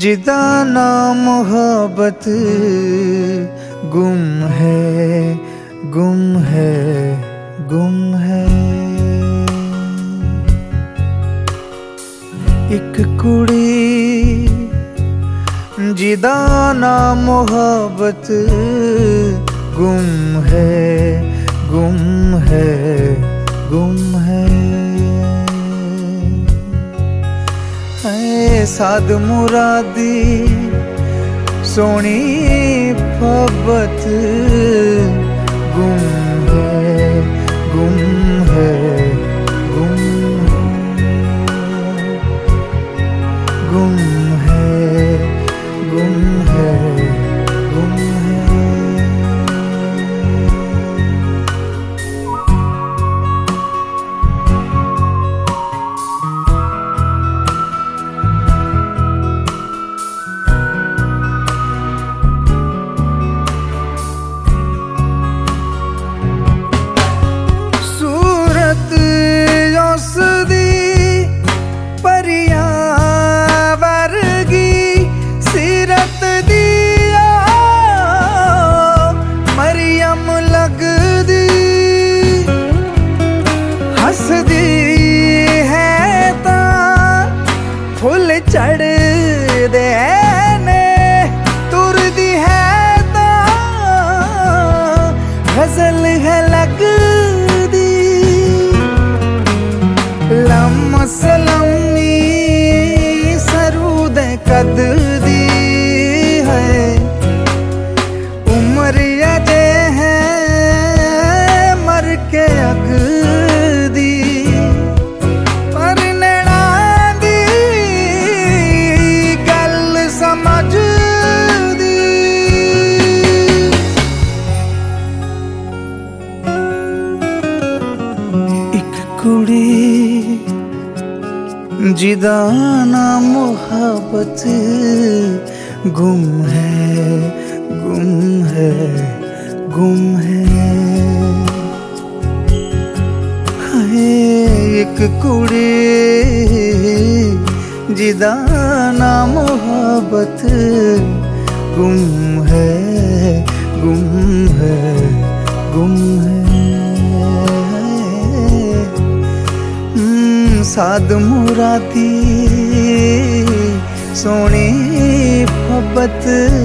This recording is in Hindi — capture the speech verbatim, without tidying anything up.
जिदा ना मोहब्बत गुम है गुम है गुम है। एक कुड़ी जिदा ना मोहब्बत गुम है गुम है गुम है। ऐ साद मुरादी सोनी मोहब्बत गुम है गुम है गुम गुम है गुम है गुम है। चढ़ दे ने तुर दी है ता गजल है लग दी। लम सलमी सरूद कद दी है उम्र अजे है मर के अग दी। कुड़ी जिदा ना मोहब्बत गुम है गुम है गुम है। हाय एक कुड़ी जिदा ना मोहब्बत गुम है गुम है गुम है। साद मुरादी सोनी मोहब्बत